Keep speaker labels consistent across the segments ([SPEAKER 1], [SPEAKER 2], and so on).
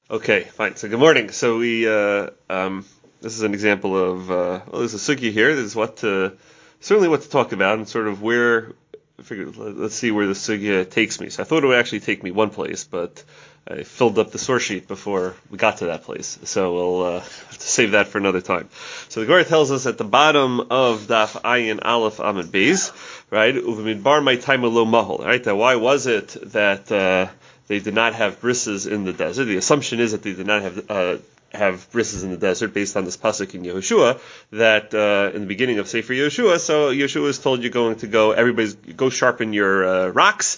[SPEAKER 1] Okay, fine. So good morning. So this is an example of, there's a sugya here. This is certainly what to talk about and sort of where, I figured, let's see where the sugya takes me. So I thought it would actually take me one place, but I filled up the source sheet before we got to that place. So we'll have to save that for another time. So the Gemara tells us at the bottom of Daf Ayin Aleph Amud Beis, right? Uvimidbar my time lo mahol, right? That why was it that, they did not have brisses in the desert? The assumption is that they did not have brisses in the desert based on this pasuk in Yehoshua that in the beginning of Sefer Yehoshua. So Yehoshua is told you're going to go sharpen your rocks.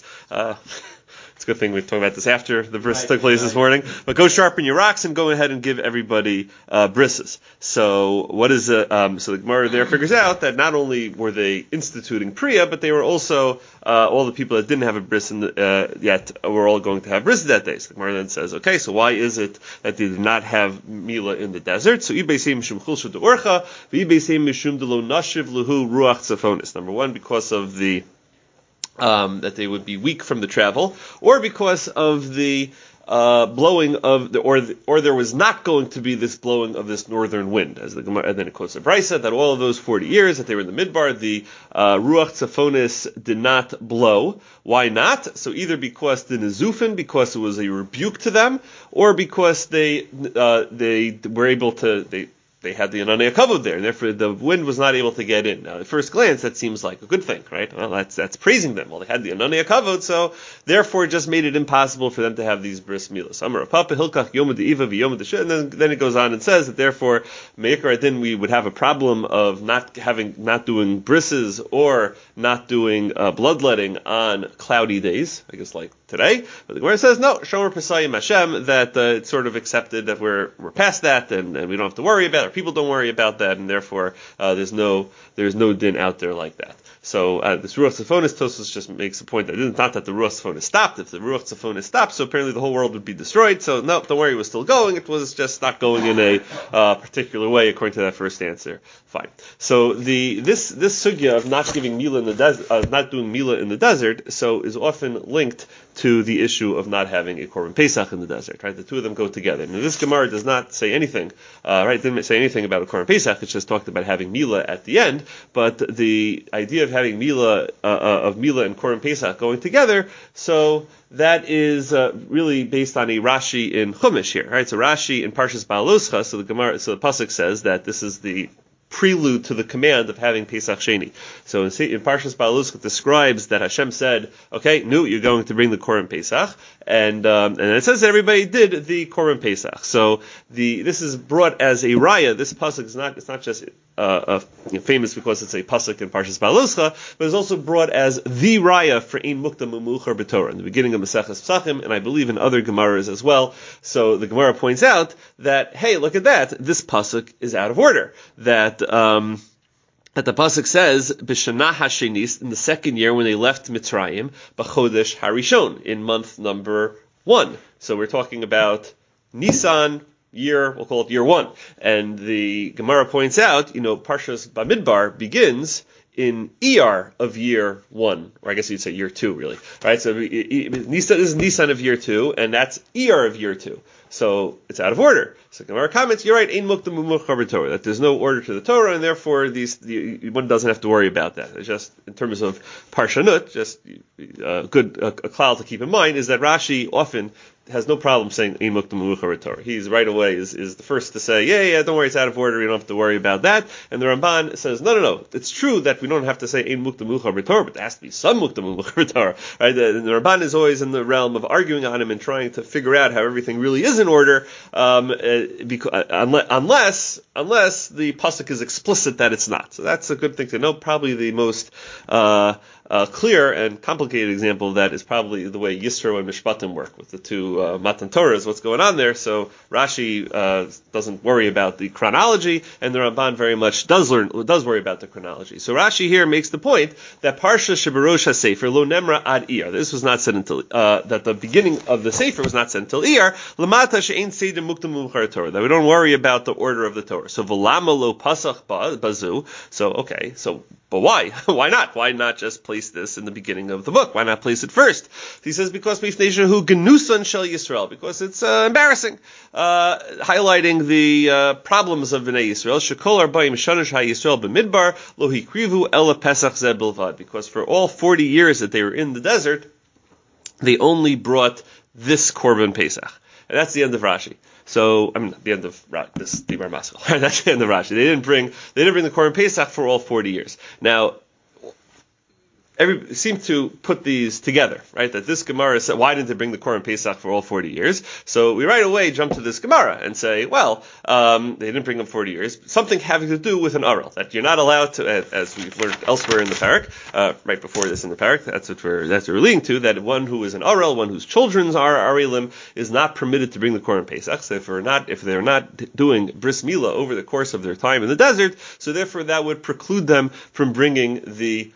[SPEAKER 1] It's a good thing we're talking about this after the bris took place this morning. But go sharpen your rocks and go ahead and give everybody brisses. So what is so the Gemara there figures out that not only were they instituting Priya, but they were also all the people that didn't have a bris yet were all going to have bris that day. So the Gemara then says, okay, so why is it that they did not have Mila in the desert? So mishum chulshu de'orcha, mishum delo nashiv luhu ruach tzafonis. Number one, because of the that they would be weak from the travel, or because of the blowing of or there was not going to be this blowing of this northern wind, as the Gemara, and then it quotes the Brisa that all of those 40 years that they were in the Midbar, the Ruach Tzafonis did not blow. Why not? So either because the Nezufin, because it was a rebuke to them, or because they were able to they had the Ananei Kavod there, and therefore the wind was not able to get in. Now, at first glance, that seems like a good thing, right? Well, that's praising them. Well, they had the Ananei Kavod, so therefore it just made it impossible for them to have these bris milas. Amar Papa Hilkach Yom De'iva v'Yom De'Sheh, and then it goes on and says that therefore Me'ikar Adin we would have a problem of not doing brisses or not doing bloodletting on cloudy days, I guess like today. But the Gemara says no, Shomer Pesayim Hashem, that it's sort of accepted that we're past that and we don't have to worry about it. People don't worry about that, and therefore there's no din out there like that. So this Ruach Tzafonis, Tosfos just makes a point that it's not that the Ruach Tzafonis stopped. If the Ruach Tzafonis stopped, so apparently the whole world would be destroyed. So no, don't worry, it was still going. It was just not going in a particular way according to that first answer. Fine. So this sugya of not giving Mila in the desert, not doing Mila in the desert, so is often linked to the issue of not having a Korban Pesach in the desert, right? The two of them go together. Now, this Gemara does not say anything, right? Didn't say anything about a Korban Pesach. It just talked about having Mila at the end. But the idea of having Mila and Korban Pesach going together, so that is really based on a Rashi in Chumash here, right? So Rashi in Parshas Baaloscha, so the pasuk says that this is the prelude to the command of having Pesach Sheni. So in Parshas Baaloscha it describes that Hashem said, okay, you're going to bring the Korban Pesach, and it says that everybody did the Korban Pesach. So this is brought as a raya. This pasuk is not just famous because it's a pasuk in Parshas Baaloscha, but it's also brought as the raya for Ein Muktam Umuchar B'Torah in the beginning of Maseches Pesachim, and I believe in other Gemaras as well. So the Gemara points out that, hey, look at that, this pasuk is out of order. That the pasuk says b'shana hashenis, in the second year when they left Mitzrayim, b'chodesh harishon, in month number 1. So we're talking about Nisan year, we'll call it year 1. And the Gemara points out, Parshas Bamidbar begins in Iyar of year 1, or I guess you'd say year 2, really. Right? So Nisan is Nisan of year 2, and that's Iyar of year 2. So it's out of order. So Gemara comments, you're right, Ein Muktam Umuchar B'Torah, that there's no order to the Torah, and therefore one doesn't have to worry about that. It's just in terms of Parshanut, just a cloud to keep in mind is that Rashi often has no problem saying Ein Muktam Umuchar B'Torah. He's right away is the first to say, yeah, don't worry, it's out of order, you don't have to worry about that. And the Ramban says, no, it's true that we don't have to say Ein Muktam Umuchar B'Torah, but there has to be some Muktam Umuchar B'Torah. Right? The Ramban is always in the realm of arguing on him and trying to figure out how everything really is in order, unless the pasuk is explicit that it's not. So that's a good thing to know. Probably the most clear and complicated example of that is probably the way Yisro and Mishpatim work with the two Matan Torahs, what's going on there. So Rashi doesn't worry about the chronology, and the Ramban very much does worry about the chronology. So Rashi here makes the point that Parsha Sheberosh HaSefer Lo Nemra Ad Iyar. This was not said until that the beginning of the Sefer was not said until Iyar. Lamata She'ein Seder Muktam Umuchar Torah. That we don't worry about the order of the Torah. So V'lama Lo Pasach Bazu. So, okay, but why? Why not? Why not just place this in the beginning of the book? Why not place it first? He says, because Mifneshahu Genusan Shel Yisrael, because it's embarrassing, highlighting the problems of Bnei Yisrael. Shekol Arbaim Shanash HaYisrael B'Midbar Lo Hikrivu Ela Pesach Zeh Bilvad, because for all 40 years that they were in the desert, they only brought this Korban Pesach. And that's the end of Rashi. So, the end of this Dimar Maskell. That's the end of Rashi. They didn't bring the Korban Pesach for all 40 years. Now, seem to put these together, right? That this Gemara said, why didn't they bring the Korban Pesach for all 40 years? So we right away jump to this Gemara and say, well, they didn't bring them 40 years. Something having to do with an Arel, that you're not allowed to, as we've learned elsewhere in the Parak, right before this in the Parak, that's what we're leading to, that one who is an Arel, one whose children are Arelim, is not permitted to bring the Korban Pesach. So if they're not doing bris milah over the course of their time in the desert, so therefore that would preclude them from bringing the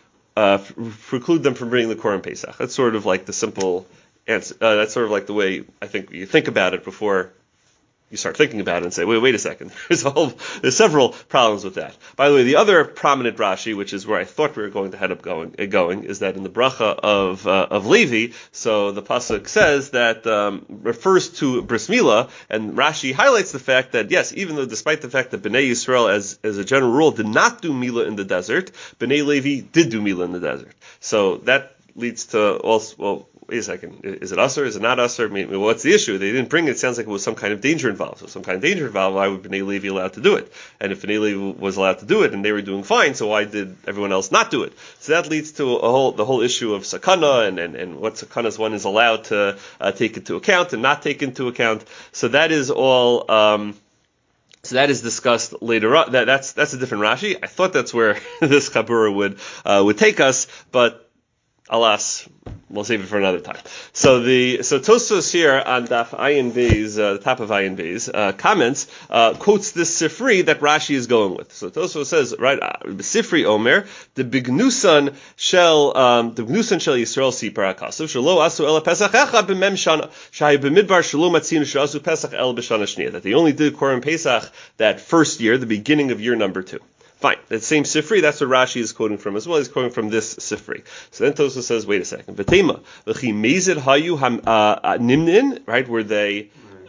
[SPEAKER 1] Korban Pesach. That's sort of like the simple answer. That's sort of like the way I think you think about it before you start thinking about it and say, wait a second. There's several problems with that. By the way, the other prominent Rashi, which is where I thought we were going to head up going, is that in the bracha of Levi. So the pasuk says that refers to bris milah, and Rashi highlights the fact that yes, even though despite the fact that Bnei Yisrael, as a general rule, did not do milah in the desert, Bnei Levi did do milah in the desert. So that leads to also, well, wait a second, is it usher? Is it not usher? What's the issue? They didn't bring it. It sounds like it was some kind of danger involved. So some kind of danger involved, why would Bnei Levi allowed to do it? And if Bnei Levi was allowed to do it and they were doing fine, so why did everyone else not do it? So that leads to the whole issue of sakana and what sakanas one is allowed to take into account and not take into account. So that is all. So that is discussed later on. That's a different Rashi. I thought that's where this Chabura would take us, but alas, we'll save it for another time. So Tosfos here on Daf Ayin Beis, the top of Ayin Beis, comments, quotes this Sifri that Rashi is going with. So Tosfos says, right, Sifri Omer, the Bignusan shel Yisrael si parakasav shelo asu el pesach echa b'mem shana shay b'midbar shelo matzinu shasu pesach el b'shana shniya, that they only did Korban Pesach that first year, the beginning of year number 2. Fine. That same Sifri, that's what Rashi is quoting from as well. He's quoting from this Sifri. So then Tosfos says, wait a second. V'tema, v'chi mezid hayu nimnin, right? Were they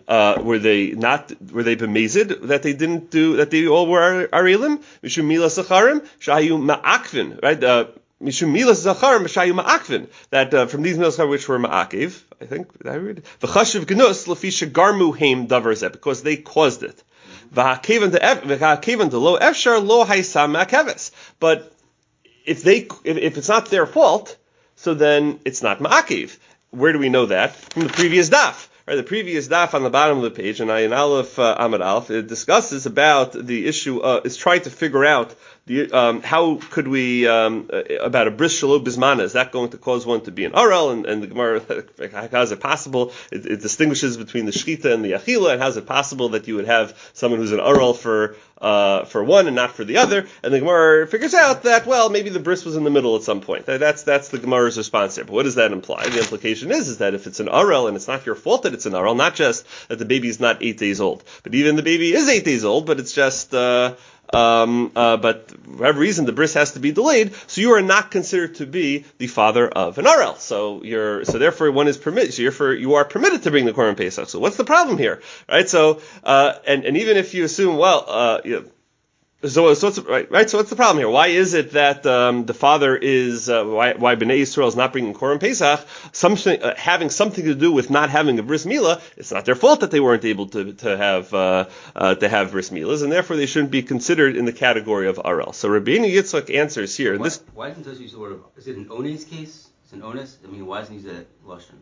[SPEAKER 1] b'mezid that they didn't do, that they all were arelim? Mishum milas zacharim, shayu ma'akvin, right? Mishum milas zacharim, shayu ma'akvin. That, from these milas which were ma'akiv, I think, did I read it? V'chashiv gnus, l'fi shegarmu heim davar zeh, because they caused it. But if it's not their fault, so then it's not ma'akiv. Where do we know that? From the previous daf. Right, the previous daf on the bottom of the page, and Ayin Aleph Amud Aleph, it discusses about the issue, is trying to figure out how could we, about a bris shelo bismana, is that going to cause one to be an arel? And the Gemara, how is it possible? It distinguishes between the shchita and the achila, and how is it possible that you would have someone who's an arel for one and not for the other? And the Gemara figures out that, well, maybe the bris was in the middle at some point. That's the Gemara's response here. But what does that imply? The implication is that if it's an arel and it's not your fault that it's an arel, not just that the baby is not 8 days old, but even the baby is 8 days old, but it's just, but for whatever reason the bris has to be delayed, so you are not considered to be the father of an arel. So therefore one is permitted. So you are permitted to bring the Korban Pesach. So what's the problem here, right? So and even if you assume, well, so what's right? So what's the problem here? Why is it that the father is why Bnei Yisrael is not bringing Korban Pesach? Having something to do with not having a bris milah. It's not their fault that they weren't able to have bris milahs, and therefore they shouldn't be considered in the category of arel. So Rabbeinu Yitzchak answers here.
[SPEAKER 2] Why didn't Tosfos use the word? Is it an ones case? Is it an ones? I mean, why doesn't he use that lashon?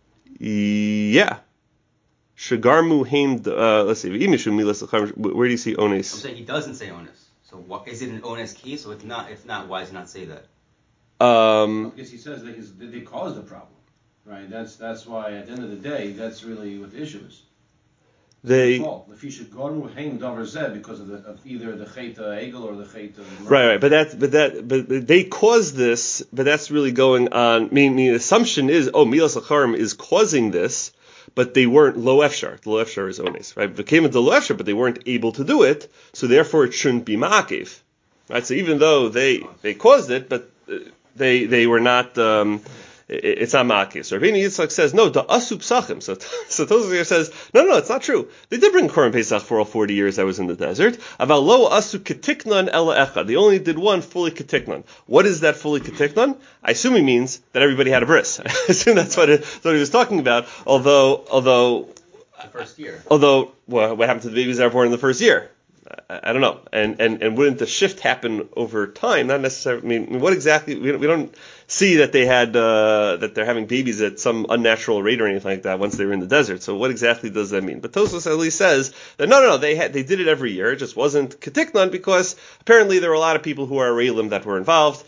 [SPEAKER 1] Yeah. Shagarmu haim. Let's see. Where do you see ones?
[SPEAKER 2] I'm saying he doesn't say ones. So what, is it an ones case? So if not, why does he not say that?
[SPEAKER 3] Because he says that they caused the problem, right? That's why at the end of the day, that's really what the issue is. If you should go to haim davar zeh because of either the chait egel or the chait
[SPEAKER 1] right. But they caused this. But that's really going on. I mean, the assumption is, milas acharim is causing this. But they weren't lo efshar. The lo efshar is ones, right? They came into lo efshar, but they weren't able to do it, so therefore it shouldn't be ma'akev. Right. So even though they caused it, but they were not. It's not Makis. Rabbeinu Yitzchak says no. The asu psachim. So Tosfos here says no, it's not true. They did bring Korban Pesach for all 40 years I was in the desert. Aval lo asu ketiknan ela echad. They only did one fully ketiknan. What is that fully ketiknan? I assume he means that everybody had a bris. I assume that's what he was talking about. Although
[SPEAKER 2] the first year.
[SPEAKER 1] Although what happened to the babies that are born in the first year? I don't know. And wouldn't the shift happen over time? Not necessarily. I mean, what exactly? We don't see that they had that they're having babies at some unnatural rate or anything like that once they were in the desert. So what exactly does that mean? But Tosfos at least says that no, they did it every year. It just wasn't ketiknan because apparently there were a lot of people who are Arelim that were involved,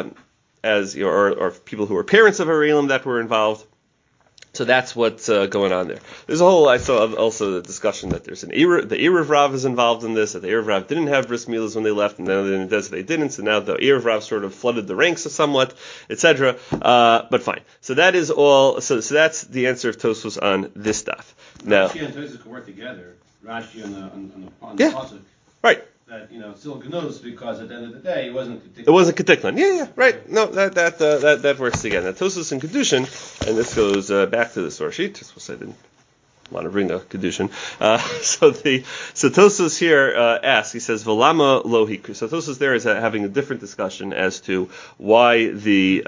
[SPEAKER 1] or people who were parents of Arelim that were involved. So that's what's going on there. There's a whole, I saw also the discussion that there's the Erev Rav is involved in this, that the Erev Rav didn't have bris milas when they left, and then in the desert they didn't, so now the Erev Rav sort of flooded the ranks somewhat, etc. But fine. So that is all, so that's the answer of Tosfos on this stuff. Now,
[SPEAKER 3] Rashi and Tosfos can work together, Rashi on the
[SPEAKER 1] yeah,
[SPEAKER 3] pasuk.
[SPEAKER 1] Right.
[SPEAKER 3] That it's still gnus because at the end of the day it wasn't ketiknan.
[SPEAKER 1] It wasn't ketiknan. Yeah, right. No, that works together. Now Tosfos and Kedushin, and this goes back to the source sheet. I didn't want to bring a Kedushin. So Tosfos here asks. He says Velama lo hikri. So Tosfos there is having a different discussion as to why the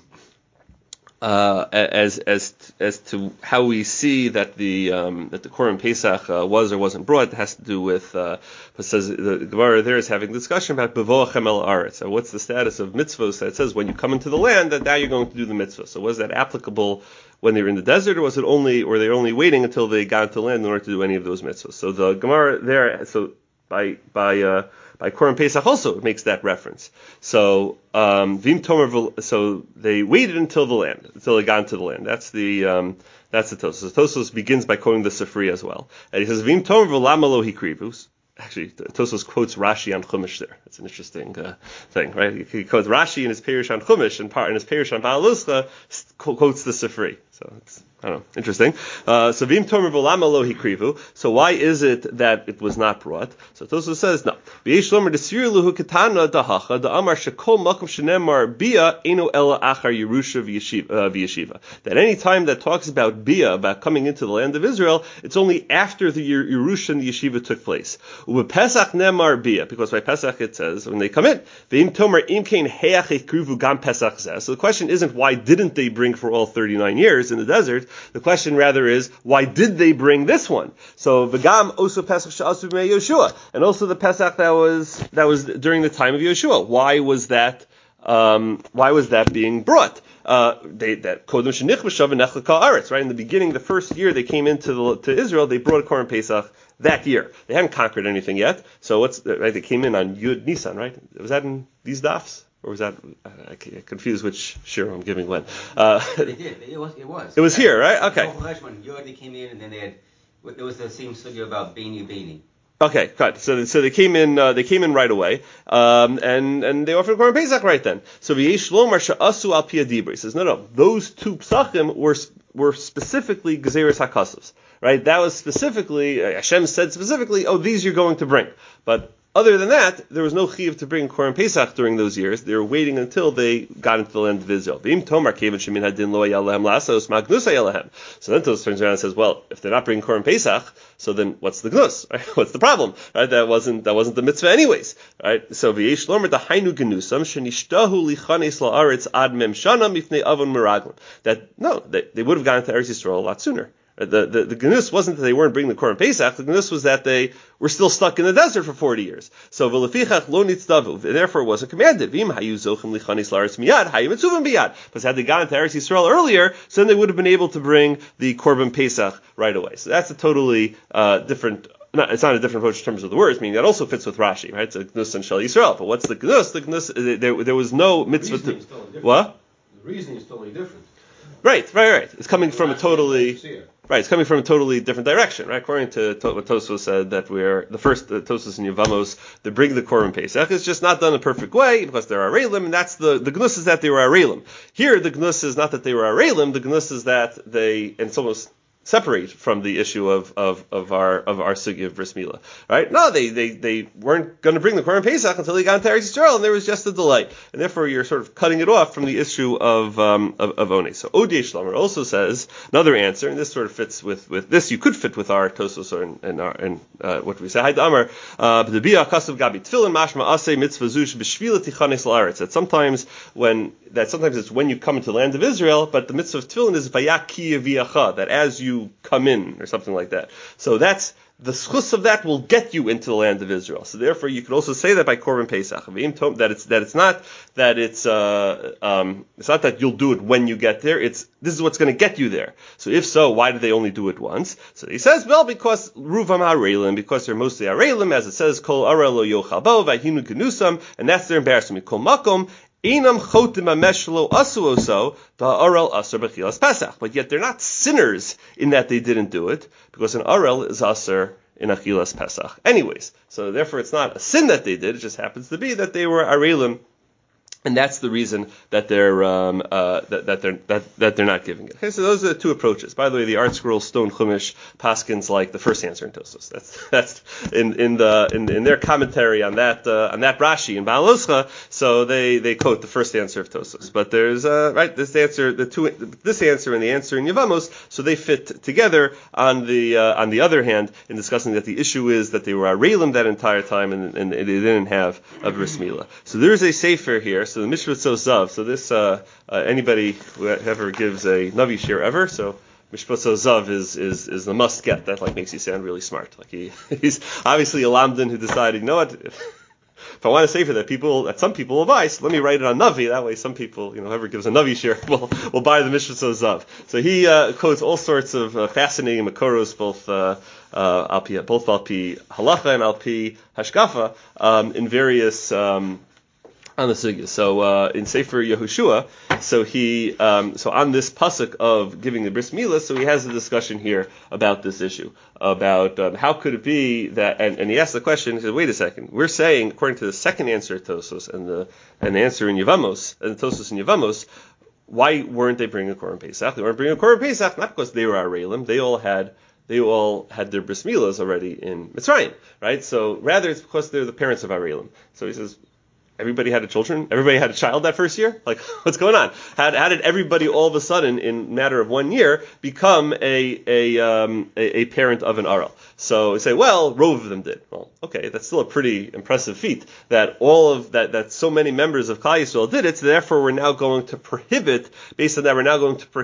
[SPEAKER 1] as to how we see that the Korban Pesach was or wasn't brought. It has to do with says the Gemara there is having a discussion about bevoachem el aretz. So what's the status of mitzvos? That says when you come into the land that now you're going to do the mitzvah. So was that applicable when they were in the desert, or was it only, or they were only waiting until they got into the land in order to do any of those mitzvahs? So the Gemara there, so by Korban Pesach also it makes that reference. So Vim Tomer, so they waited until they got into the land. That's the Tosfos. Tosfos begins by quoting the Sifri as well, and he says Vim Tomer v'lama lo hikrivus. Actually, Tosfos quotes Rashi on Chumash there. It's an interesting thing, right? He quotes Rashi in his Perush on Chumash, and in his Perush on Baal Luscha quotes the Sifri. So it's, I don't know, interesting. So Vim Tomer v'lama lo hikrivu. So why is it that it was not brought? So Tosfos says no. V'yesh lomer desir luhu ketana dahacha da'amar shekol makom shenemar bia eno ela achar Yerusha v'yeshiva. That any time that talks about bia, about coming into the land of Israel, it's only after the Yerusha and the yeshiva took place. U'bepesach nemar bia, because by Pesach it says when they come in, V'im Tomer im kein heach hikrivu gam Pesach zeh. So the question isn't why didn't they bring for all 39 years in the desert. The question rather is, why did they bring this one? So v'gam osu Pesach she'asu b'mei Yoshua, and also the Pesach that was during the time of Yoshua. Why was that being brought? That kodem shenichbashav v'nechla kal aretz. Right in the beginning, the first year they came to Israel, they brought a Korban Pesach that year. They hadn't conquered anything yet. So right? They came in on Yud Nisan, right? Was that in these dafs? Or was that, I confused which shir I'm giving when?
[SPEAKER 2] They did. It was.
[SPEAKER 1] It was here, right? Okay.
[SPEAKER 2] When Yod came in, and then it was the same sugya about Beni.
[SPEAKER 1] Okay, good. So they came in right away, and they offered Korban Pesach right then. So v'yesh lomar she'asu al pia dibra. He says, no, those two psachim were specifically gezeres hakasavs, right? That was specifically, Hashem said specifically, these you're going to bring. But other than that, there was no chiyuv to bring Korban Pesach during those years. They were waiting until they got into the land of Israel. So then Tosfos turns around and says, well, if they're not bringing Korban Pesach, so then what's the gnus? Right? What's the problem? Right? That wasn't the mitzvah anyways. Right? So v'yesh lomer dahainu genusam shenishtahu lichanes la'aretz ad mem shana mifnei avon meraglim. That no, they would have gone to Eretz Yisrael a lot sooner. The gnus wasn't that they weren't bringing the Korban Pesach. The gnus was that they were still stuck in the desert for 40 years. So v'lefichach lo nitzdavu. Therefore, it wasn't commanded. V'im hayu zochem lichanis la'aretz miyad hayu mitzuvim biyad. But had they gone to Eretz Yisrael earlier, so then they would have been able to bring the Korban Pesach right away. So that's a totally different. It's not a different approach in terms of the words, meaning that also fits with Rashi, right? It's a gnus and shel Yisrael. But what's the gnus? The gnus, there was no mitzvah. What?
[SPEAKER 3] The reasoning is totally different.
[SPEAKER 1] Right. It's coming from a totally. Right, it's coming from a totally different direction, right? According to what Tosfos said, that we're the first Tosfos in Yevamos, they bring the Korban Pesach. It's just not done a perfect way because they're Arelim, and that's the gnus is that they were Arelim. Here, the gnus is not that they were Arelim. The gnus is that and it's almost separate from the issue of our sugya of bris milah, right? No, they weren't going to bring the Korban Pesach until they got into Eretz Yisrael, and there was just a delay, and therefore you're sort of cutting it off from the issue of Onei. So Odei Shlomer also says another answer, and this sort of fits with this. You could fit with our Tosos and what do we say? Haid Amar b'debia kasav gabi tefillin mashma asay mitzvah zush b'shvila tichanes la'aretz. That sometimes it's when you come into the land of Israel, but the mitzvah of tefillin is vayaki viacha, that as you come in, or something like that. So that's the schus of that will get you into the land of Israel. So therefore, you could also say that by Korban Pesach, it's not that you'll do it when you get there. This is what's going to get you there. So if so, why do they only do it once? So he says, well, because ruvam harelim, because they're mostly harelim, as it says, kol arel lo yochabo v'ahinu kenusam, and that's their embarrassment. Kol makom. Inam chotim ameshlo asu oso da'arel asur b'chilas Pesach. But yet they're not sinners in that they didn't do it, because an arel is asur in achilas Pesach. Anyways, so therefore it's not a sin that they did. It just happens to be that they were arelim, and that's the reason that they're not giving it. Okay, so those are the two approaches. By the way, the Art Scroll Stone Chumash paskins like the first answer in Tosfos. That's in their commentary on that Rashi in Baal Oscha. So they quote the first answer of Tosfos. But there's this answer and the answer in Yevamos. So they fit together. On the other hand, in discussing that the issue is that they were arelim that entire time and they didn't have a bris milah. So there is a sefer here. So the Mishpat Zav. So this anybody who ever gives a Navi shir ever. So Mishpat Zav is the must get. That makes you sound really smart. He's obviously a lamdan who decided, you know what, if I want to say for that some people will buy, so let me write it on Navi. That way, some people, whoever gives a Navi share will buy the Mishpat Zav. So he quotes all sorts of fascinating makoros, both alpi halacha and alpi hashkafa, in various on the sugya. So in Sefer Yehoshua, so on this pasuk of giving the bris milah, so he has a discussion here about this issue, about how could it be that, and he asked the question, he said, wait a second, we're saying, according to the second answer of Tosos and the answer in Yevamos, and Tosos and Yevamos, why weren't they bringing a Korban Pesach? They weren't bringing a Korban Pesach, not because they were arelim, they all had their bris milahs already in Mitzrayim, right? So rather it's because they're the parents of arelim. So he says, everybody had a child that first year? What's going on? How did everybody all of a sudden, in a matter of 1 year, become a parent of an Arel? So we say, well, rove of them did. Well, okay, that's still a pretty impressive feat that all of that so many members of Klal Yisrael did it. So therefore, we're now going to prohibit, based on that, a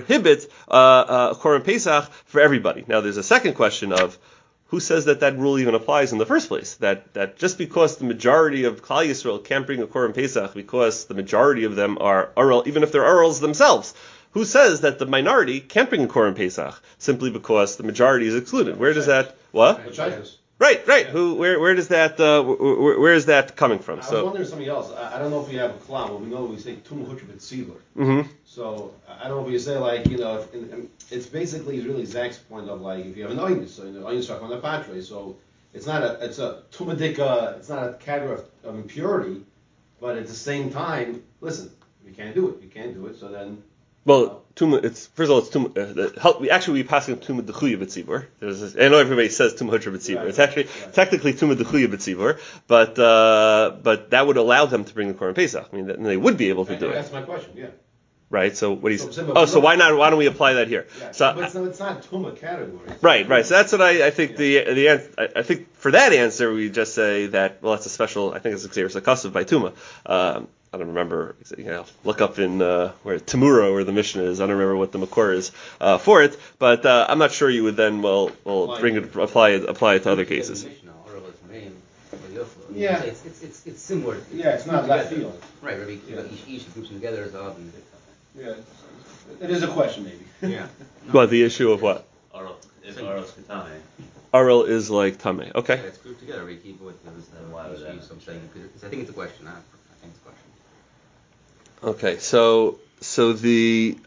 [SPEAKER 1] Korban Pesach for everybody. Now, there's a second question of, who says that rule even applies in the first place? That just because the majority of Klal Yisrael can't bring a Korban Pesach because the majority of them are Arel, even if they're Arels themselves, who says that the minority can't bring a Korban Pesach simply because the majority is excluded? Where does that, what? Right. Where does that? Where is that coming from?
[SPEAKER 3] I was wondering something else. I don't know if we have a klal, but we know we say tum hutra b'tzibur.
[SPEAKER 1] Mm-hmm.
[SPEAKER 3] So I don't know if you say it's basically really Zach's point of if you have an oinus, so the oinus on the patre, so it's a tumadika, it's not a category of impurity, but at the same time, listen, we can't do it. So then.
[SPEAKER 1] Well, Tuma, first of all, it's Tuma. Actually, we pass in Tuma Dechuya B'tzibur. I know everybody says Tuma Hutra B'tzibur. It's actually technically Tuma Dechuya B'tzibur, but that would allow them to bring the Korban Pesach. I mean, they would be able to do it.
[SPEAKER 3] That's my question. Yeah.
[SPEAKER 1] Right. So what do you say? So why not? Why don't we apply that here?
[SPEAKER 3] Yeah, so, but it's not Tuma category.
[SPEAKER 1] Right. So that's what I think. I think for that answer, we just say that. Well, that's a special. I think it's Xavier Sakasav by Tuma. I don't remember. Look up in where Tamura, where the Mishnah is. I don't remember what the Makor is for it, but I'm not sure you would then apply it to other cases.
[SPEAKER 2] Yeah, it's similar.
[SPEAKER 3] Yeah, it's not left field.
[SPEAKER 2] Right, each groups together is odd.
[SPEAKER 3] Yeah, it is a question maybe.
[SPEAKER 2] Yeah.
[SPEAKER 1] But the issue of what?
[SPEAKER 4] Arel is Tame.
[SPEAKER 1] Arel is like Tame. Okay.
[SPEAKER 2] Yeah, it's grouped together. We keep with them. Why would that? I'm saying because I think it's a question. I think it's a question.
[SPEAKER 1] Okay, so the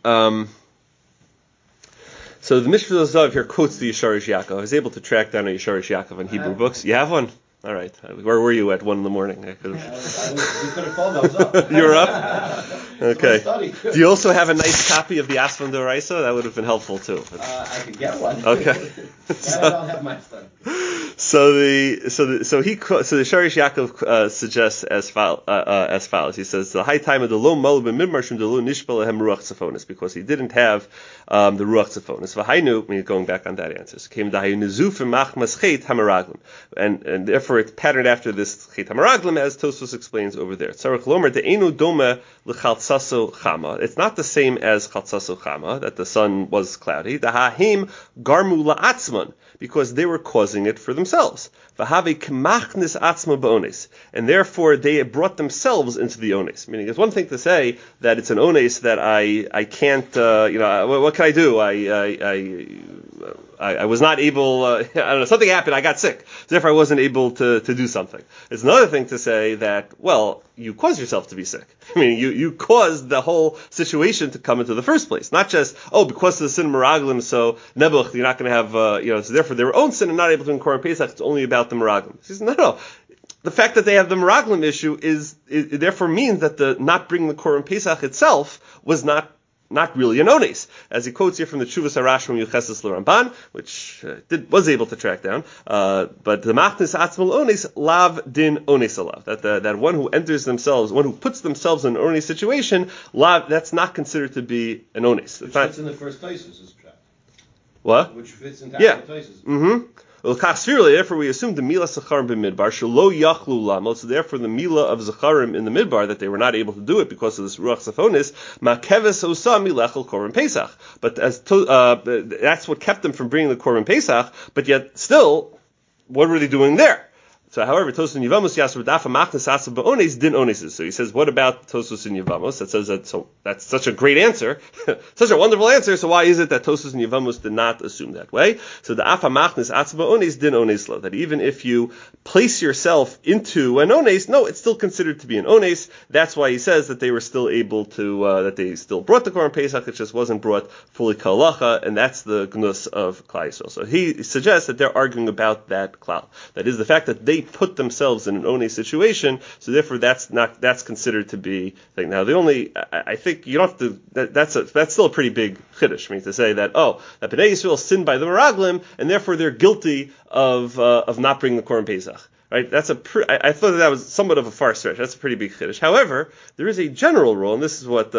[SPEAKER 1] Mishpat Zav here quotes the Yesharish Yaakov. I was able to track down a Yesharish Yaakov in Hebrew books. You have one? All right. Where were you at 1 a.m?
[SPEAKER 3] We could have called those up.
[SPEAKER 1] You were up? Okay. Do you also have a nice copy of the Asfan D'Oraisa? That would have been helpful too.
[SPEAKER 2] I could get one.
[SPEAKER 1] Okay.
[SPEAKER 2] I don't have my study.
[SPEAKER 1] So the Sharish Yaakov suggests as follows. He says the high time of the low malub and midmarshim the low nishbal hem ruach tzafonis, because he didn't have the ruach tzafonis. V'hainu, I mean, going back on that answer, came dahayu nezuf and machmas chet hamaraglim, and therefore it's patterned after this chet hamaraglim, as Tosfos explains over there. Tzarich lomer de'enu doma l'chaltzaso chama. It's not the same as chaltzaso chama, that the sun was cloudy. Dahahim garmu la'atzman, because they were causing it for themselves. And therefore they brought themselves into the ones. Meaning, it's one thing to say that it's an ones that I can't, what can I do? I was not able, I don't know, something happened, I got sick. Therefore I wasn't able to do something. It's another thing to say that, well, you caused yourself to be sick. I mean, you caused the whole situation to come into the first place. Not just, because of the sin of Meraglim, so Nebuch, you're not going to have, so therefore their own sin and not able to incur in Pesach, it's only about the Meraglim. He says, no. The fact that they have the Meraglim issue it therefore means that the not bringing the Korban Pesach itself was not really an ones, as he quotes here from the Tshuvas Harash from Yucheses L'Ramban, which was able to track down. But the Machnis Atzmal Ones Lav Din Ones Alav, that one who enters themselves, one who puts themselves in an ones situation, that's not considered to be an ones.
[SPEAKER 3] Which fits in the first places, is trapped.
[SPEAKER 1] What?
[SPEAKER 3] Which fits in
[SPEAKER 1] the
[SPEAKER 3] places.
[SPEAKER 1] Mm-hmm. Therefore, we assume the Mila Zacharim b'Midbar shelo yachlu lamot. So therefore, the Mila of Zacharim in the Midbar, that they were not able to do it because of this Ruach Tzafonis, Makeves Osa Milechel Korban Pesach. But that's what kept them from bringing the Korban Pesach. But yet, still, what were they doing there? So, however, Tosos in Yevamos Yasser Dafa Machnas Asa Ba'ones Din Oneses. So he says, what about Tosos in Yevamos? That says that. So that's such a great answer, such a wonderful answer. So why is it that Tosos in Yevamos did not assume that way? So the Afa Machnas Asa Ba'ones Din Oneslo, that even if you place yourself into an ones, no, it's still considered to be an ones. That's why he says that they were still able to, that they still brought the Korban Pesach. It just wasn't brought fully kalacha, and that's the gnus of Klal Yisrael. So he suggests that they're arguing about that klal. That is the fact that they put themselves in an ones situation, so therefore that's considered to be thing. Now I think you don't have to, that's still a pretty big chiddush, I mean, to say that that Bnei Yisrael sinned by the Meraglim and therefore they're guilty of not bringing the Korban Pesach. Right? I thought that was somewhat of a far stretch. That's a pretty big chiddush. However, there is a general rule, and this is what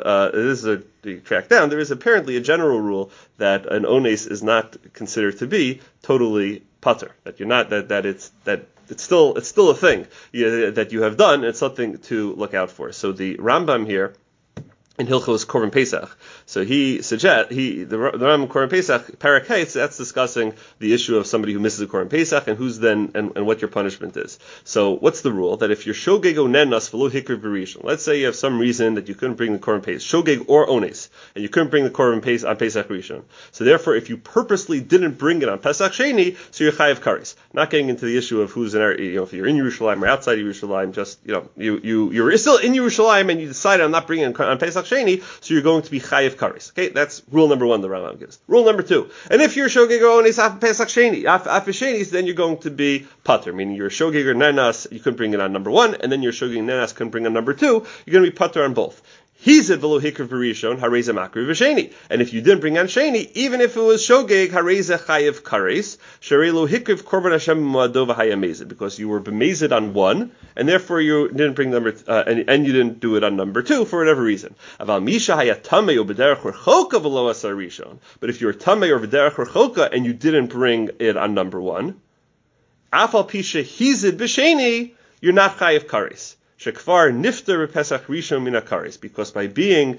[SPEAKER 1] track down. There is apparently a general rule that an ones is not considered to be totally pater. That you're not it's still a thing that you have done. It's something to look out for. So the Rambam here in Hilchos Korban Pesach, so he suggests the Rambam Korban Pesach Parak Hayes, that's discussing the issue of somebody who misses a Korban Pesach and who's then and what your punishment is. So what's the rule? That if you're shogeg onenas v'lo hikr v'rishon, let's say you have some reason that you couldn't bring the Korban Pesach, shogeg or ones, and you couldn't bring the Korban Pesach on Pesach Rishon. So therefore, if you purposely didn't bring it on Pesach Sheni, so you're chayav kares. Not getting into the issue of who's in if you're in Yerushalayim or outside of Yerushalayim, just you're still in Yerushalayim and you decided I'm not bringing it on Pesach Sheni, so you're going to be chayiv kares. Okay, that's rule number one the Rambam gives. Rule number two, and if you're shogeg or ones af Pesach Sheni, then you're going to be pater, meaning you're shogeg or nenas, you couldn't bring it on number one, and then you're shogeg nenas couldn't bring on number two, you're going to be pater on both. He said v'lo hikr v'rishon hareza makriv v'sheni, and if you didn't bring on sheni, even if it was shogeg hareza chayiv kares sharelo hikriv korban Hashem moado v'hayamezid, because you were bemezid on one, and therefore you didn't bring and you didn't do it on number two for whatever reason. Aval misha hayatame o b'derech rechoka v'lo asar rishon, but if you were tamei or b'derech rechoka and you didn't bring it on number one, afal pisha hizid b'sheni, you're not chayiv kares. Shekfar nifter Pesach Rishon min hakares, because by being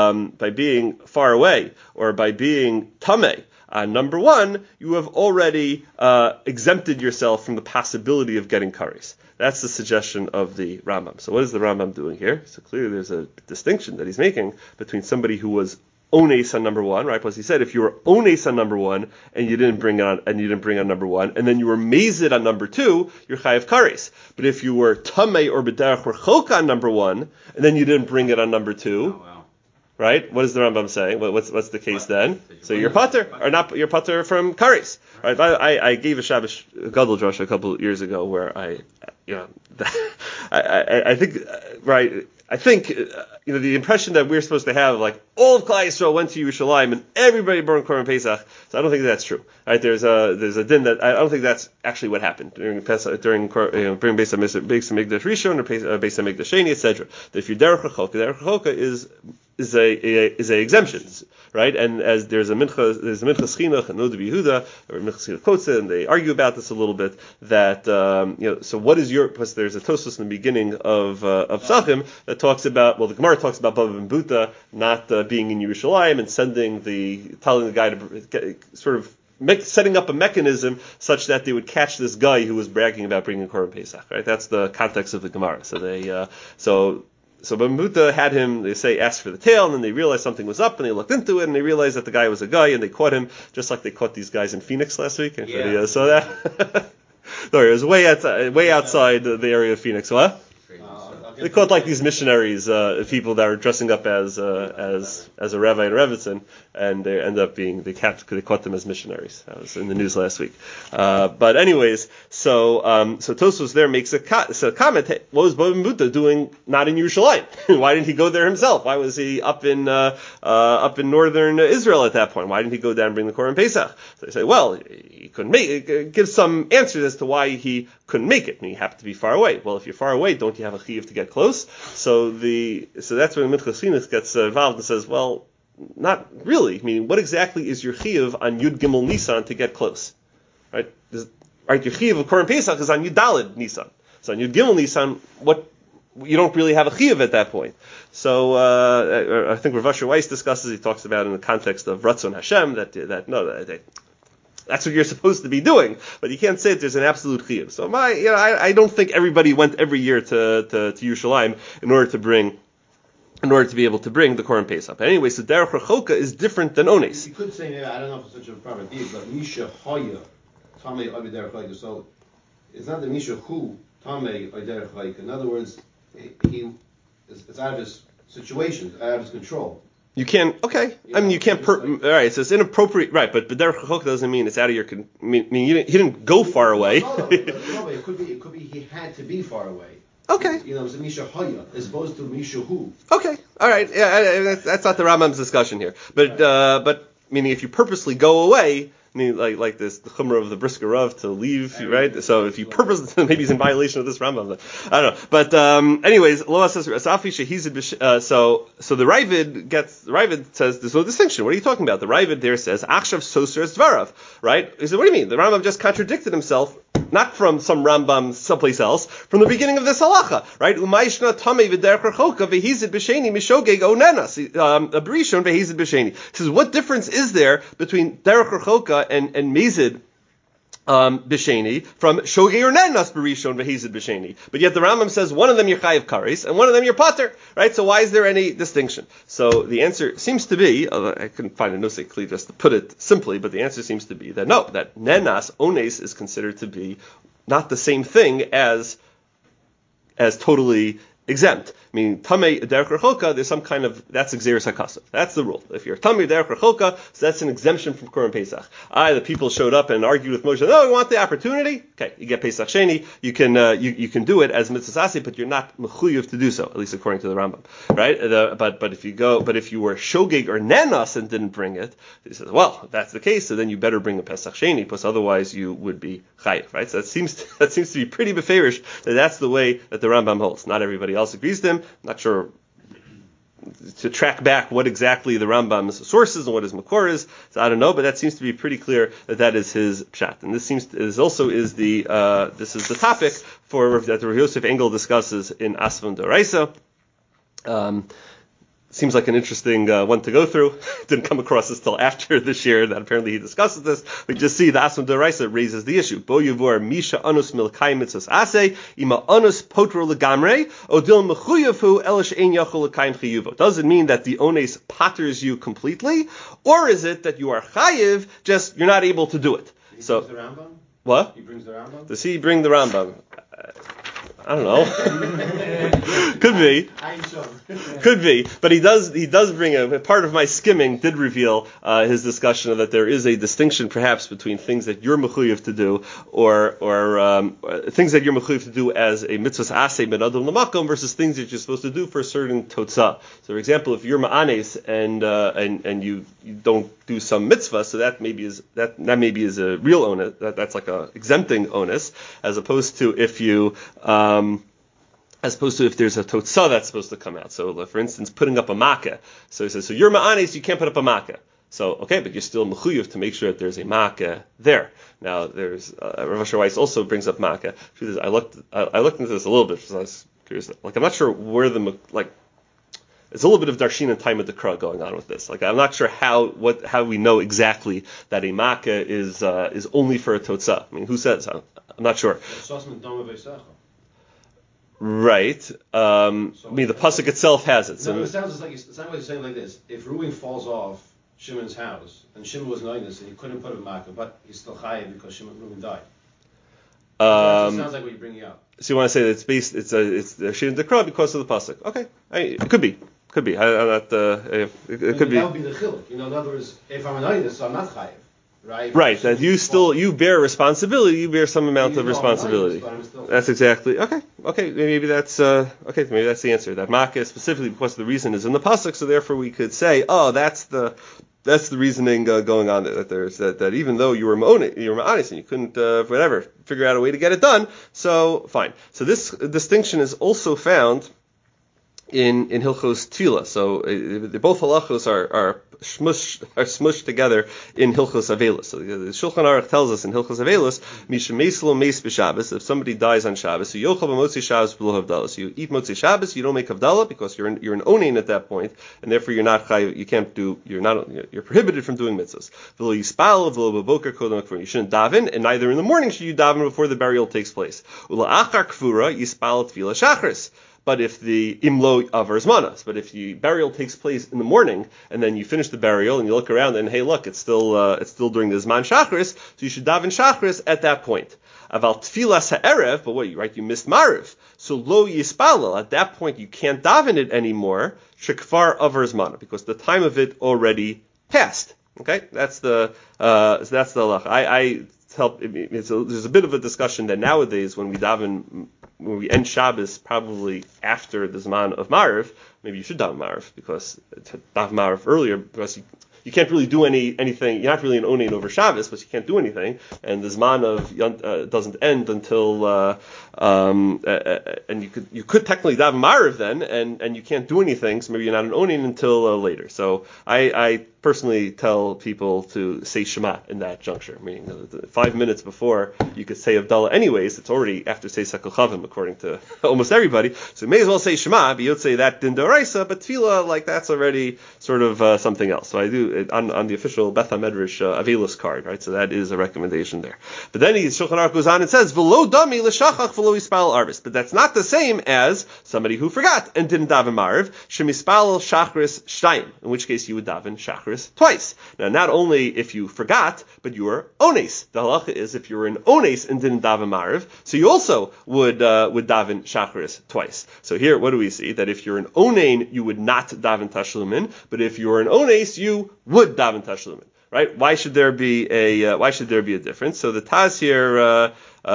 [SPEAKER 1] far away or by being tamei on number one, you have already exempted yourself from the possibility of getting kares. That's the suggestion of the Rambam. So what is the Rambam doing here? So clearly there's a distinction that he's making between somebody who was ones on number one, right? Because he said if you were ones on number one and you didn't bring on number one, and then you were mazid on number two, you're chayav kares. But if you were tamei or b'derech rechoka on number one, and then you didn't bring it on number two, right? What is the Rambam saying? What's the case then? So you're pater, or not? You're pater from kares, right? I gave a Shabbos Gadol Drush a couple of years ago where I I think right. I think the impression that we're supposed to have, like all of Klal Yisrael went to Yerushalayim and everybody burned Korban Pesach. So I don't think that's true. Right? There's a din that I don't think that's actually what happened during Pesach, during Beis Hamikdash Rishon or Beis Hamikdash Sheni, etc. That if you're derech Rechoka is a exemption, right? And as there's a minchas chinuch and Noda B'Yehuda or minchas chinuch kotze, and they argue about this a little bit. That so what is your? Plus, there's a Tosfos in the beginning of Psachim that talks about. Well, the Gemara talks about Bava and Buta not being in Yerushalayim and telling the guy to sort of setting up a mechanism such that they would catch this guy who was bragging about bringing Korban Pesach. Right? That's the context of the Gemara. So Bambuta had him, they say, ask for the tail, and then they realized something was up, and they looked into it, and they realized that the guy was a guy, and they caught him, just like they caught these guys in Phoenix last week. Anybody saw that? No, it was way outside the area of Phoenix. What? They caught like these missionaries, people that were dressing up as a rabbi and a rebbitzin, and they end up they caught them as missionaries. That was in the news last week. But anyways, so Tosfos there makes a comment. Hey, what was Bava Buta doing not in Yerushalayim? Why didn't he go there himself? Why was he up in northern Israel at that point? Why didn't he go down and bring the Korban Pesach? So they say, well, he couldn't make it. Give some answers as to why he couldn't make it. I mean, he happened to be far away. Well, if you're far away, don't you have a chiyuv to get close? So that's when Minchas Chinuch gets involved and says, well, not really. I mean, what exactly is your chiyuv on Yud Gimel Nisan to get close? Right? Your chiyuv of Korban Pesach is on Yud Daled Nisan. So on Yud Gimel Nisan, you don't really have a chiyuv at that point. So I think Rav Asher Weiss discusses. He talks about in the context of Ratzon Hashem that's what you're supposed to be doing, but you can't say that there's an absolute chiyuv. So I don't think everybody went every year to Yerushalayim in order to be able to bring the Korban Pesach. But anyway, so derech rechoka is different than ones.
[SPEAKER 3] You could say, I don't know if it's such a proper deed, but Misha Hoya Tamei Ovid derech rechoka. So it's not the Misha who Tamei or derech rechoka. In other words, it's out of his situation, out of his control.
[SPEAKER 1] You can't. Okay. I mean, you can't. All right. So it's inappropriate. Right. But derech rechoka doesn't mean it's out of your. I mean, he didn't go far away.
[SPEAKER 3] No, it could be he had to be far away.
[SPEAKER 1] Okay.
[SPEAKER 3] It's a Misha Hoya as opposed to Misha who.
[SPEAKER 1] Okay. All right. Yeah. That's not the Rambam's discussion here. But meaning if you purposely go away. I mean, like this, the chumrah of the Brisker Rav to leave, right? So if you purposely, maybe he's in violation of this Rambam. I don't know. But anyways, Loa says Asafi Shehizid. So the Ravid says there's no distinction. What are you talking about? The Ravid there says Achshav Soser Dvarav, right? He said, what do you mean? The Rambam just contradicted himself. Not from some Rambam someplace else, from the beginning of this halacha, right? Umayishna tamei v'derech rechoka v'hizid b'sheni mishogeg onenas abrishon v'hizid b'sheni. He says, what difference is there between derech rechoka and mezid b'sheni from shogeg or nenas b'rishon v'hizid b'sheni? But yet the Rambam says one of them you're chayiv kares and one of them you're pater, right? So why is there any distinction? So the answer seems to be, I couldn't find a nosei kli just to put it simply, but the answer seems to be that no, that nenas ones is considered to be not the same thing as totally exempt. I mean, tamei derech rechoka, there's some kind of, that's exeris hakasav. That's the rule. If you're tamei derech rechoka, so that's an exemption from Korban Pesach. The people showed up and argued with Moshe, no, we want the opportunity. Okay, you get Pesach Sheni, you can do it as mitzvah asi, but you're not mechuyev to do so, at least according to the Rambam, right? But if you were shogeg or nenas and didn't bring it, he says, well, if that's the case, so then you better bring a Pesach Sheni, because otherwise you would be chayiv, right? So that seems to be pretty beferish that that's the way that the Rambam holds. Not everybody else agrees to him. I'm not sure to track back what exactly the Rambam's sources and what his makor is. So I don't know, but that seems to be pretty clear that is his pshat. And this is the topic that Rav Yosef Engel discusses in Asvan D'Oraisa. Seems like an interesting one to go through. Didn't come across this till after this year that apparently he discusses this. We just see the Asvan D'Oraisa raises the issue. Bo yivor misha anus milkai mitzvos ase ima anus potro legamre odil mechuyevu elish ein yachol lekayim chiyuvo. Does it mean that the ones patters you completely, or is it that you are chayiv, just you're not able to do it?
[SPEAKER 3] He brings the Rambam?
[SPEAKER 1] What?
[SPEAKER 3] He brings the Rambam?
[SPEAKER 1] Does he bring the Rambam? I don't know. Could be. But he does bring a part of my skimming did reveal his discussion of that there is a distinction perhaps between things that you're mechuyev to do or things that you're mechuyev to do as a mitzvahs aseh ben adam lamakom versus things that you're supposed to do for a certain totzah. So, for example, if you're ma'anes and you don't do some mitzvah, so that maybe is a real onus. That's like a exempting onus, as opposed to if there's a totzah that's supposed to come out. So, for instance, putting up a makkah. So he says, so you're ma'anes, you can't put up a makkah. So, okay, but you're still mechuyev to make sure that there's a makkah there. Now, there's Rav Asher Weiss also brings up makkah. I looked into this a little bit because I was curious. Like, I'm not sure where it's a little bit of darshin and time of the Dekra going on with this. Like, I'm not sure how we know exactly that a makkah is only for a totzah. I mean, who says? I'm not sure. Right. I mean, the pasuk itself has it. So
[SPEAKER 3] no, it sounds like you're saying like this: if Reuven falls off Shimon's house, and Shimon was knowing this, and he couldn't put a makkah, but he's still chayav because Reuven died. That sounds like what you're bringing up.
[SPEAKER 1] So you want to say that it's darshin and dekra because of the pasuk? Okay, it could be. I'm not. It could be.
[SPEAKER 3] That would be the chiluk. In other words, if I'm knowing this, so I'm not chayav. Right.
[SPEAKER 1] That you bear responsibility. You bear some amount of responsibility. That's exactly okay. Maybe that's the answer. That makkah specifically because the reason is in the pasuk, so therefore we could say, that's the reasoning going on there. That even though you were ma'anis and you couldn't figure out a way to get it done, so fine. So this distinction is also found in Hilchos Tefillah. So both halachos are smushed together in Hilchos Avelos. So the Shulchan Aruch tells us in Hilchos Avelos, Misha Meislo Meis B'Shabbos, if somebody dies on Shabbos, so Yochel B'Motzi Shabbos B'lo Havdalah. So you eat Motzi Shabbos, you don't make Havdalah because you're an onein at that point, and therefore you're prohibited from doing mitzvahs. V'lo Yispal, V'lo B'Boker Kodem Kfur. You shouldn't daven, and neither in the morning should you daven before the burial takes place. Ula Achar Kfura Yispal Tefillah Shachris. But if the imlo avar zmanas, but if the burial takes place in the morning and then you finish the burial and you look around and hey, look, it's still during the zman shachris, so you should daven shachris at that point. Aval tfilas ha'erev, but what you missed mariv, so lo yispalel. At that point you can't daven it anymore. Shekfar avar zmana, because the time of it already passed. Okay, that's the halacha. There's a bit of a discussion that nowadays when we end Shabbos probably after the Zman of Mariv, maybe you should daven Mariv because to daven Mariv earlier because you can't really do anything. You're not really an onein over Shabbos, but you can't do anything, and the Zman of doesn't end until and you could technically daven Mariv then, and you can't do anything, so maybe you're not an onein until later. So I personally tell people to say Shema in that juncture. I mean, 5 minutes before you could say Havdalah anyways, it's already after say Sekel Chavim according to almost everybody. So you may as well say Shema, but you'd say that din d'oraisa, but Tefillah, that's already sort of something else. So I do it on the official Beth HaMedrash Avelos card, right? So that is a recommendation there. But then Shulchan Aruch goes on and says, V'lo dami l'shachach v'lo yispal arvis. But that's not the same as somebody who forgot and didn't daven Mariv, shemispal shachris shtayim, in which case you would daven shachris twice. Now, not only if you forgot, but you were ones. The halacha is if you were an ones and didn't daven Mariv, so you also would daven shachris twice. So here, what do we see? That if you're an onain, you would not daven tashlumin, but if you were an ones, you would daven tashlumin. Right? Why should there be a difference? So the Taz here,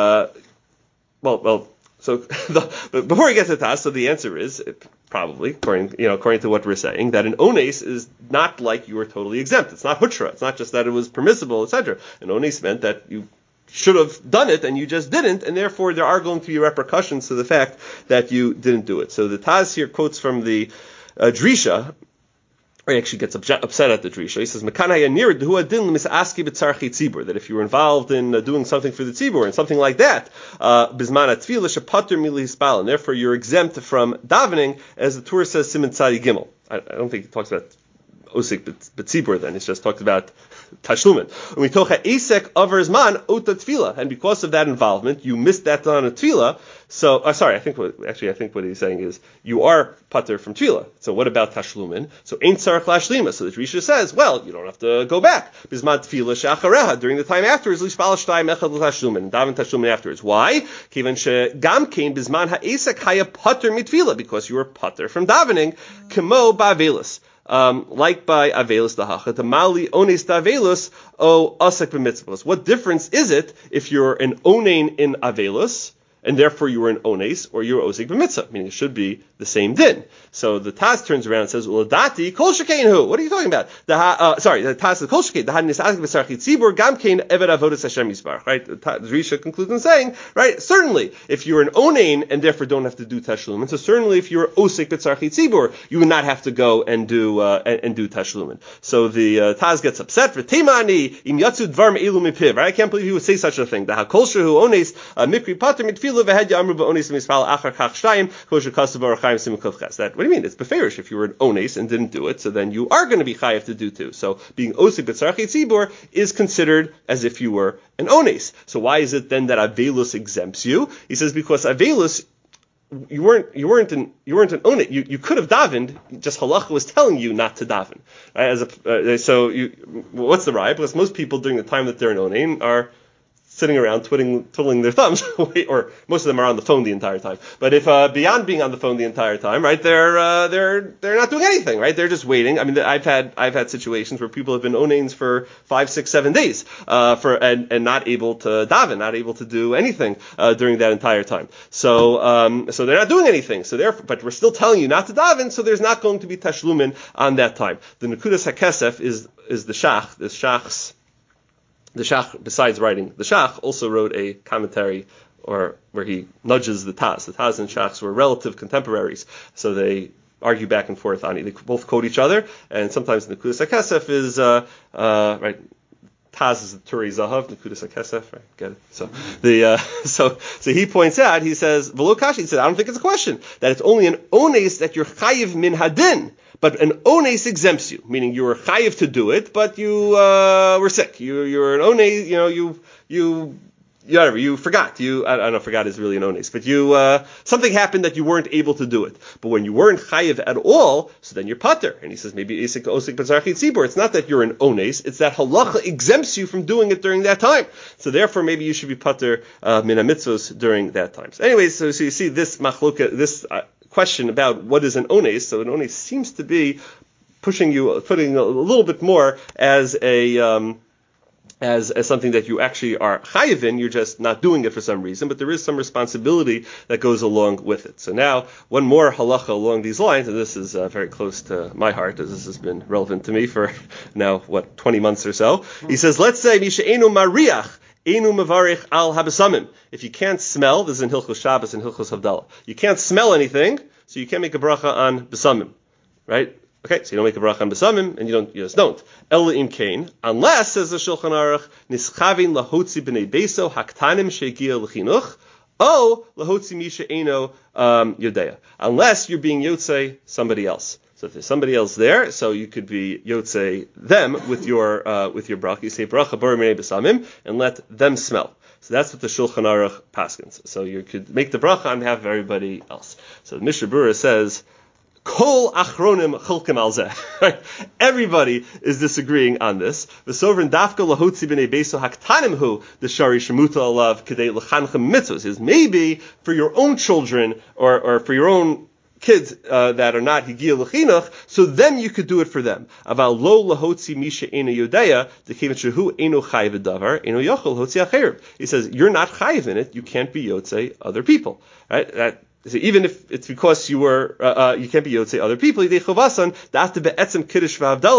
[SPEAKER 1] so but before we get to Taz, so the answer is probably according to what we're saying that an ones is not like you were totally exempt. It's not hutra. It's not just that it was permissible, etc. An ones meant that you should have done it and you just didn't, and therefore there are going to be repercussions to the fact that you didn't do it. So the Taz here quotes from the Drisha. Or he actually gets upset at the Drisha. He says, that if you were involved in doing something for the tzibur and something like that, and therefore you're exempt from davening, as the Torah says, Siman Tzadi Gimel. I don't think he talks about Osik but tzibur then. It's just talks about tashlumin. Umitocha esek aver zman ota tefila, and because of that involvement, you missed that on a tefila. So, I think what he's saying is you are pater from tefila. So what about tashlumin? So ain't tzarich lashlima. So the Risha says, well, you don't have to go back. Bisman tefila she'achareha, during the time afterwards, lishpal shtayim echad l'tashlumin, and daven tashlumin afterwards. Why? Kivan she'gam kein bisman ha'esek haya pater mitfila, because you were pater from davening, kemo ba'avelus. Like by Avelus Dahacha, the Mali Ones Davelus O Asek b'mitzvos. What difference is it if you're an Onain in Avelus, and therefore you were an Ones, or you were Osek b'mitzvah? Meaning it should be the same din. So the Taz turns around and says, Uladati kol shekein. What are you talking about? The Taz says kol shekein. The hadnis asik b'sarchit tzibur gam kein eved avodas Hashem yisbarach. Right? The Risha concludes in saying, right? Certainly, if you're an onain and therefore don't have to do tashlumin, so certainly if you're osik b'sarchit tzibur, you would not have to go and do tashlumin. So the Taz gets upset. V'teimani im yatzu dvar me'ilu mipiv. Right? I can't believe he would say such a thing. The hakol shehu ones mikri pater mitfilu v'hed yamru ba'ones mispal achar kach shtayim kol shekasav arachayim simukov ches. That what do you mean? It's beferish. If you were an ones and didn't do it, so then you are going to be chayav to do too. So being osik b'tzarchei tzibur is considered as if you were an ones. So why is it then that avelus exempts you? He says because avelus, you weren't an onet. You could have davened. Just halacha was telling you not to daven. Right? What's the raya? Because most people during the time that they're an onen are sitting around twiddling their thumbs, or most of them are on the phone the entire time. But if beyond being on the phone the entire time, right, they're not doing anything, right? They're just waiting. I mean, I've had situations where people have been onanes for 5, 6, 7 days, and not able to daven, not able to do anything during that entire time. So they're not doing anything. So but we're still telling you not to daven. So there's not going to be tashlumin on that time. The Nekudas HaKesef is the shach. The Shach, besides writing the Shach, also wrote a commentary, or where he nudges the Taz. The Taz and Shachs were relative contemporaries, so they argue back and forth on it. They both quote each other, and sometimes the Nekudas HaKesef is right. Taz is the Turi Zahav, Nekudas HaKesef, right? Get it? So he points out. He says, "V'lo kashi." He said, "I don't think it's a question that it's only an ones that you're chayiv min hadin." But an ones exempts you, meaning you were chayiv to do it, but you were sick. You're an ones, you forgot. I don't know, forgot is really an ones, but something happened that you weren't able to do it. But when you weren't chayiv at all, so then you're pater. And he says maybe isik osik b'tzarchei tzibur. It's not that you're an ones, it's that halacha exempts you from doing it during that time. So therefore, maybe you should be pater min mitzvos during that time. So anyways, so you see this machloka, this question about what is an ones. So an ones seems to be putting a little bit more as a as something that you actually are chayiv in. You're just not doing it for some reason, but there is some responsibility that goes along with it. So now one more halacha along these lines, and this is very close to my heart, as this has been relevant to me for now 20 months or so. He says, let's say misha enu mariach enu mavarich al habasamim. If you can't smell, this is in Hilchos Shabbos and Hilchos Havdalah. You can't smell anything, so you can't make a bracha on basamim, right? Okay, so you don't make a bracha on basamim, and you just don't. Ela im kain, unless, says the Shulchan Aruch, nischavin lahotzi b'nei beso haktanim shegia l'chinuch, o lahotzi misha eno yodea. Unless you're being yotzei somebody else. So if there's somebody else there, so you could be yotzei them with your bracha. You say bracha bar b'nei basamim, and let them smell. So that's what the Shulchan Aruch paskins. So you could make the bracha on behalf of everybody else. So the Mishnah Berurah says, Kol achronim chilkim al zeh. Everybody is disagreeing on this. V'sovrin dafka lahotzi b'nei beso haktanim hu the shari shemuta alav kedei l'chanchem mitzvos is maybe for your own children or for your own kids that are not higia l'chinuch, so then you could do it for them. Aval lo lahotzi misha eno yodeya dekiven shehu eno chayiv davar eno yochel hotzi acherib. He says you're not chayiv in it. You can't be yotzei other people. Right? So even if it's because you were, you can't be yotzei other people, even though Kiddush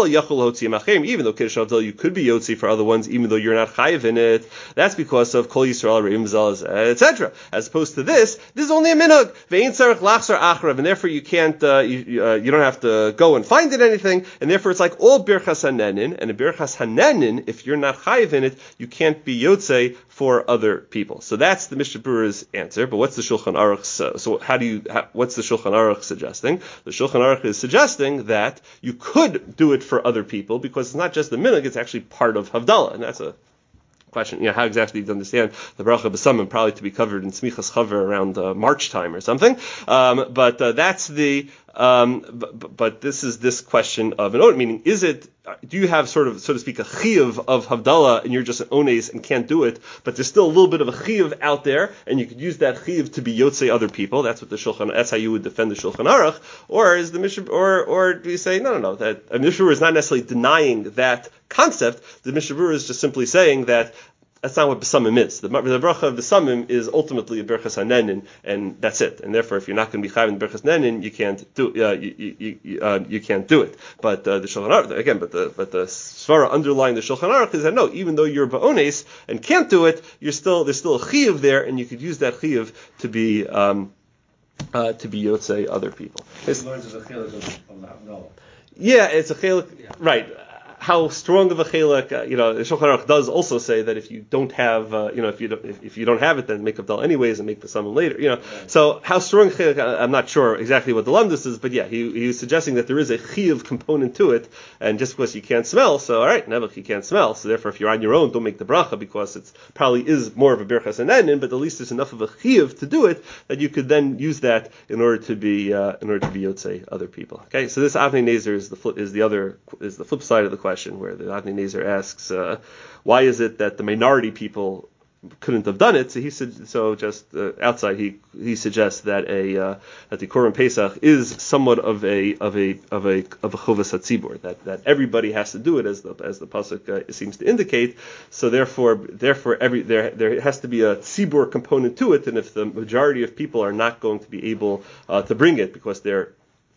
[SPEAKER 1] V'Havdalah you could be yotzei for other ones, even though you're not chayiv in it. That's because of Kol Yisrael Re'im Zal, etc. As opposed to this is only a minhag. Ve'ein tzarich lachzar achrav, and therefore you can't, you don't have to go and find it anything, and therefore it's like all birchas hanenin, and a birchas hanenin, if you're not chayiv in it, you can't be yotzei for other people. So that's the Mishnah Berurah's answer. But what's the Shulchan Aruch's? So So what's the Shulchan Aruch suggesting? The Shulchan Aruch is suggesting that you could do it for other people because it's not just the minhag, it's actually part of Havdalah, and that's a question, how exactly do you understand the bracha b'samim, probably to be covered in Smichas Chaver around March time or something. But that's the. But this is this question of an ones, meaning do you have sort of, so to speak, a chiyuv of Havdalah and you're just an ones and can't do it, but there's still a little bit of a chiyuv out there and you could use that chiyuv to be yotzei other people. That's how you would defend the Shulchan Aruch. Or is the Mishnah, or do you say no, that a Mishnah is not necessarily denying that concept. The Mishnah Berurah is just simply saying that that's not what B'samim is. The bracha of B'samim is ultimately a Berchas HaNenin, and that's it. And therefore, if you're not going to be chayv in Berchas Nenin, you can't do you can't do it. But the Shulchan Aruch again, but the svara underlying the Shulchan Aruch is that no, even though you're ba'ones and can't do it, there's still a chiyuv there, and you could use that chiyuv to be yotzei other people. It's a chiluk, right? How strong of a chiluk? The Shulchan Aruch does also say that if you don't have, if you don't have it, then make Havdalah anyways and make the summon later.
[SPEAKER 3] Right.
[SPEAKER 1] So how strong chiluk? I'm not sure exactly what the lamdus is, but yeah, he was suggesting that there is a chiyuv component to it, and just because you can't smell, so all right, never you can't smell, so therefore if you're on your own, don't make the bracha because it probably is more of a berchas hanenin, but at least there's enough of a chiyuv to do it that you could then use that in order to be yotzei other people. Okay, so this Avnei Nezer is the flip side of the question, where the Avnei Nezer asks, why is it that the minority people couldn't have done it? So he said, outside he suggests that that the Korban Pesach is somewhat of a chuvas hatzibur, that everybody has to do it, as the pasuk seems to indicate. So therefore there has to be a tzibur component to it, and if the majority of people are not going to be able to bring it because they're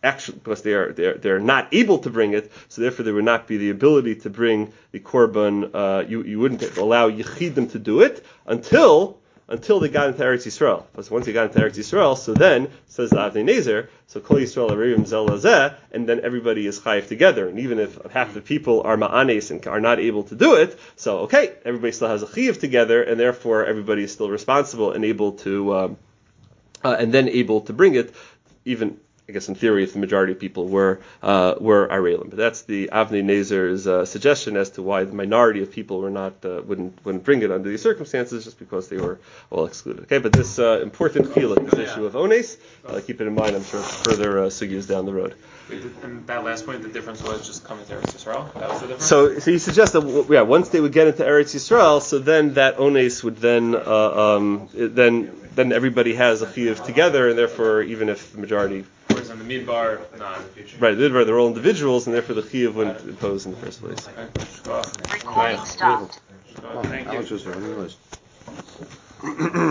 [SPEAKER 1] not able to bring it, so therefore there would not be the ability to bring the korban. You wouldn't allow yichidim to do it until they got into Eretz Yisrael. Because once they got into Eretz Yisrael, so then says the Avnei Nezer, so Kol Yisrael Arivim Zel Lazeh, and then everybody is chayiv together. And even if half the people are ma'anes and are not able to do it, so okay, everybody still has a chayiv together, and therefore everybody is still responsible and able to, and then able to bring it, even. I guess in theory, if the majority of people were Arelim. But that's the Avnei Nezer's suggestion as to why the minority of people were not wouldn't bring it under these circumstances, just because they were all excluded. Okay, but this important chiluk, this issue of ones, keep it in mind. I'm sure further sugyas down the road.
[SPEAKER 5] And that last point, the difference was just coming to Eretz Yisrael? That was the difference?
[SPEAKER 1] So he suggests that, once they would get into Eretz Yisrael, so then that ones would then everybody has a chiyuv together, and therefore, even if the majority...
[SPEAKER 5] Whereas on the Midbar, not in the future.
[SPEAKER 1] Right, the Midbar, they're all individuals, and therefore the chiyuv wouldn't impose in the first place.
[SPEAKER 6] Recording stopped.
[SPEAKER 5] Thank you.